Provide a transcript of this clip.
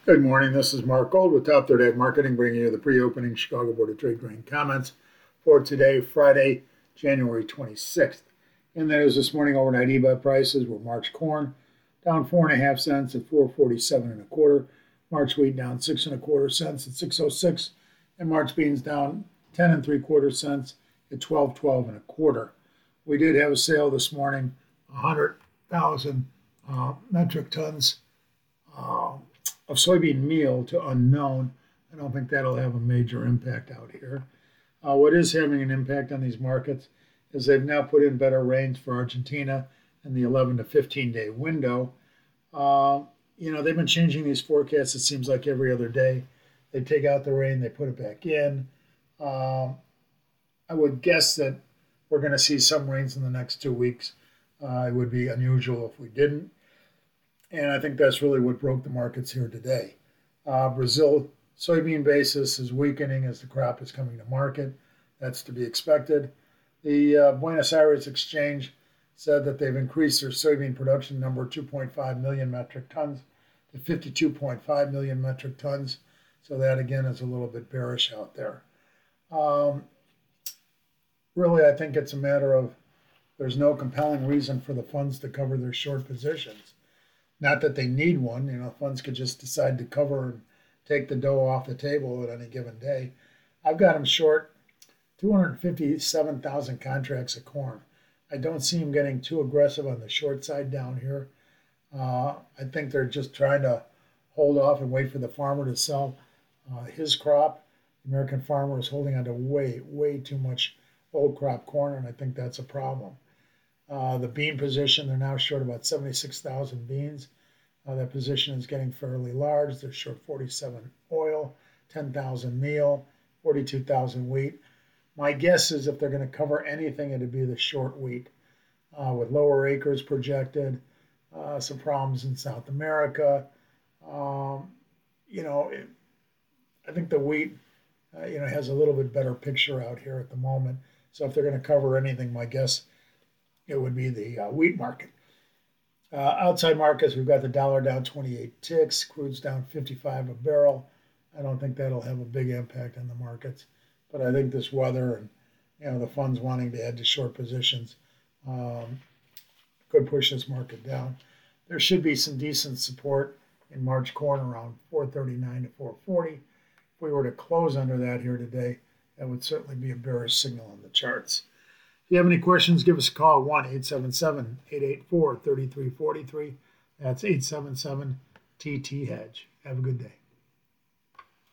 Good morning. This is Mark Gold with Top Third Ag Marketing, bringing you the pre-opening Chicago Board of Trade grain comments for today, Friday, January 26th. In the news this morning, overnight EBOT prices were March corn down 4.5 cents at 447 and a quarter, March wheat down 6 and a quarter cents at 606, and March beans down 10 and 3/4 cents at 1212 and a quarter. We did have a sale this morning, 100,000 metric tons of soybean meal to unknown. I don't think that'll have a major impact out here. What is having an impact on these markets is they've now put in better rains for Argentina in the 11 to 15 day window. They've been changing these forecasts, it seems like every other day. They take out the rain, they put it back in. I would guess that we're going to see some rains in the next 2 weeks. It would be unusual if we didn't. And I think that's really what broke the markets here today. Brazil soybean basis is weakening as the crop is coming to market. That's to be expected. The Buenos Aires Exchange said that they've increased their soybean production number 2.5 million metric tons to 52.5 million metric tons. So that, again, is a little bit bearish out there. Really, I think it's a matter of there's no compelling reason for the funds to cover their short positions. Not that they need one. Funds could just decide to cover and take the dough off the table at any given day. I've got them short 257,000 contracts of corn. I don't see them getting too aggressive on the short side down here. I think they're just trying to hold off and wait for the farmer to sell his crop. The American farmer is holding on to way too much old crop corn, and I think that's a problem. The bean position, they're now short about 76,000 beans. That position is getting fairly large. They're short 47 oil, 10,000 meal, 42,000 wheat. My guess is if they're going to cover anything, it'd be the short wheat. With lower acres projected, some problems in South America. I think the wheat, has a little bit better picture out here at the moment. So if they're going to cover anything, my guess it would be the wheat market. Outside markets, we've got the dollar down 28 ticks, crude's down 55 a barrel. I don't think that'll have a big impact on the markets, but I think this weather and the funds wanting to add to short positions could push this market down. There should be some decent support in March corn around 439 to 440. If we were to close under that here today, that would certainly be a bearish signal on the charts. If you have any questions, give us a call, 1-877-884-3343. That's 877-TT-HEDGE. Have a good day.